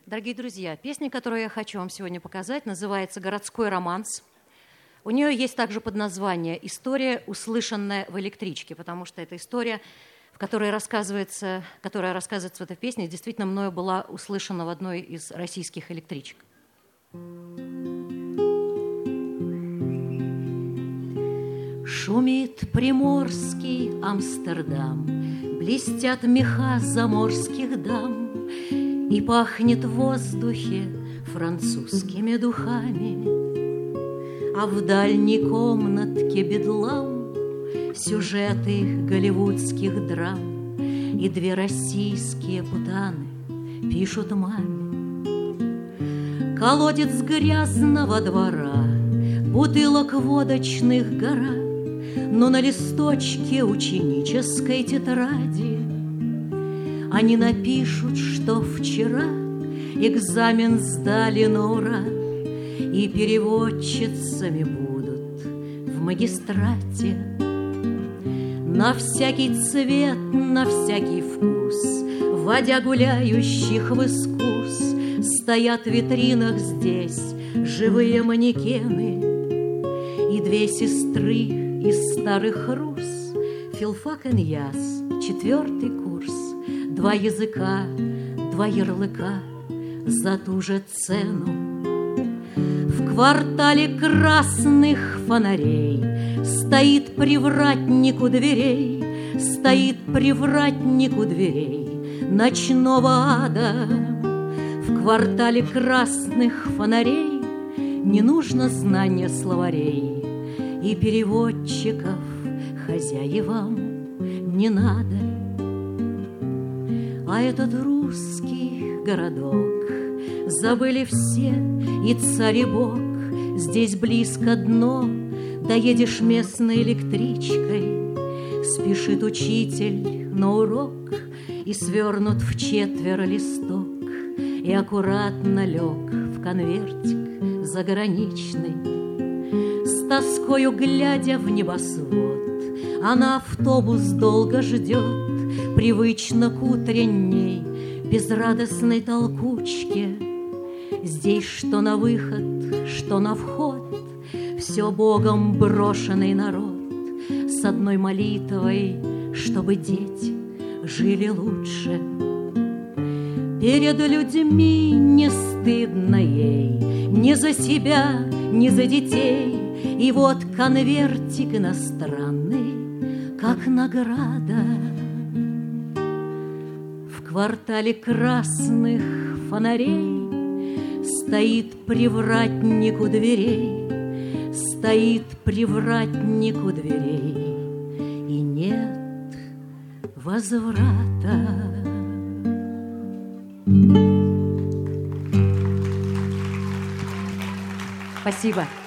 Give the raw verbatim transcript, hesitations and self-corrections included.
Дорогие друзья, песня, которую я хочу вам сегодня показать, называется «Городской романс». У нее есть также подназвание «История, услышанная в электричке», потому что эта история, в которой рассказывается, которая рассказывается в этой песне, действительно мною была услышана в одной из российских электричек. Шумит приморский Амстердам, блестят меха заморских дам, и пахнет в воздухе французскими духами, а в дальней комнатке бедлам, сюжеты голливудских драм, и две российские путаны пишут маме. Колодец грязного двора, бутылок водочных гора, но на листочке ученической тетради они напишут, что вчера экзамен сдали на ура и переводчицами будут в магистрате. На всякий цвет, на всякий вкус, вводя гуляющих в искус, стоят в витринах здесь живые манекены и две сестры из старых рус. Филфак и Яс, четвертый курс, два языка, два ярлыка за ту же цену. В квартале красных фонарей стоит привратник у дверей, стоит привратник у дверей ночного ада. В квартале красных фонарей не нужно знания словарей, и переводчиков хозяевам не надо. А этот русский городок забыли все, и царь и бог. Здесь близко дно, доедешь местной электричкой. Спешит учитель на урок, и свернут в четверо листок, и аккуратно лег в конвертик заграничный. С тоскою глядя в небосвод, она автобус долго ждет, привычно к утренней безрадостной толкучке. Здесь что на выход, что на вход, все Богом брошенный народ, с одной молитвой, чтобы дети жили лучше. Перед людьми не стыдно ей ни за себя, ни за детей. И вот конвертик иностранный, как награда. В квартале красных фонарей стоит привратник у дверей, стоит привратник у дверей, и нет возврата. Спасибо.